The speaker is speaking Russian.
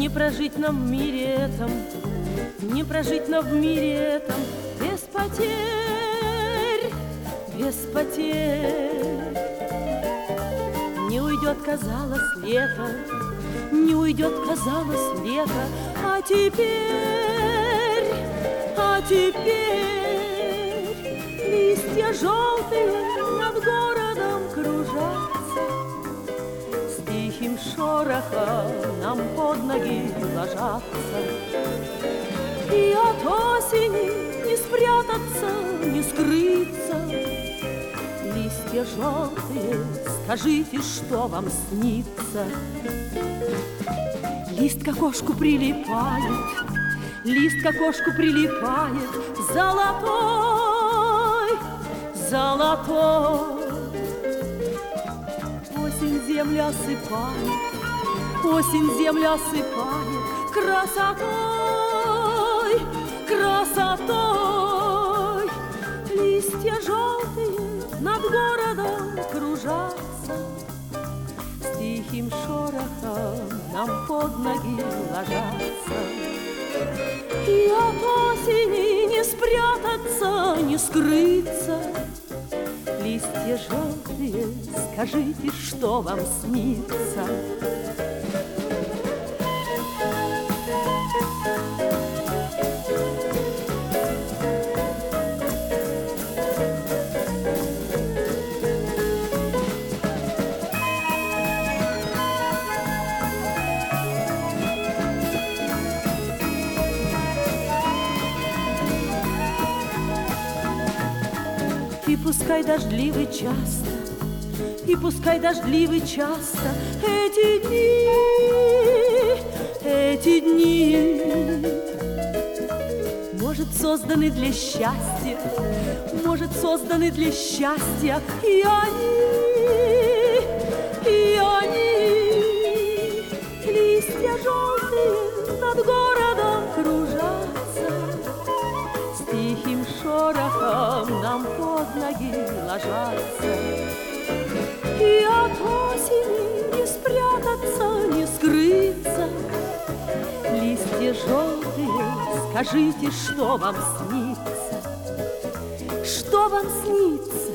Не прожить нам в мире этом, не прожить нам в мире этом без потерь, без потерь. Не уйдет, казалось, лето, не уйдет, казалось, лето, а теперь листья желтые над городом кружатся, с тихим шорохом нам под ноги ложатся. И от осени не спрятаться, не скрыться. Листья желтые, скажите, что вам снится? Лист к окошку прилипает, лист к окошку прилипает, золотой, золотой. Осень землю осыпает, осень землю осыпает красотой, красотой. Листья желтые над городом кружатся, с тихим шорохом нам под ноги ложатся. И от осени не спрятаться, не скрыться. Листья желтые, скажите, что вам снится? И пускай дождливый часто, и пускай дождливый часто эти дни, может, созданы для счастья, может, созданы для счастья, и они, листья желтые над городом кружатся, с тихим шорохом нам под ноги ложатся. И от осени не спрятаться, не скрыться. Листья желтые, скажите, что вам снится? Что вам снится?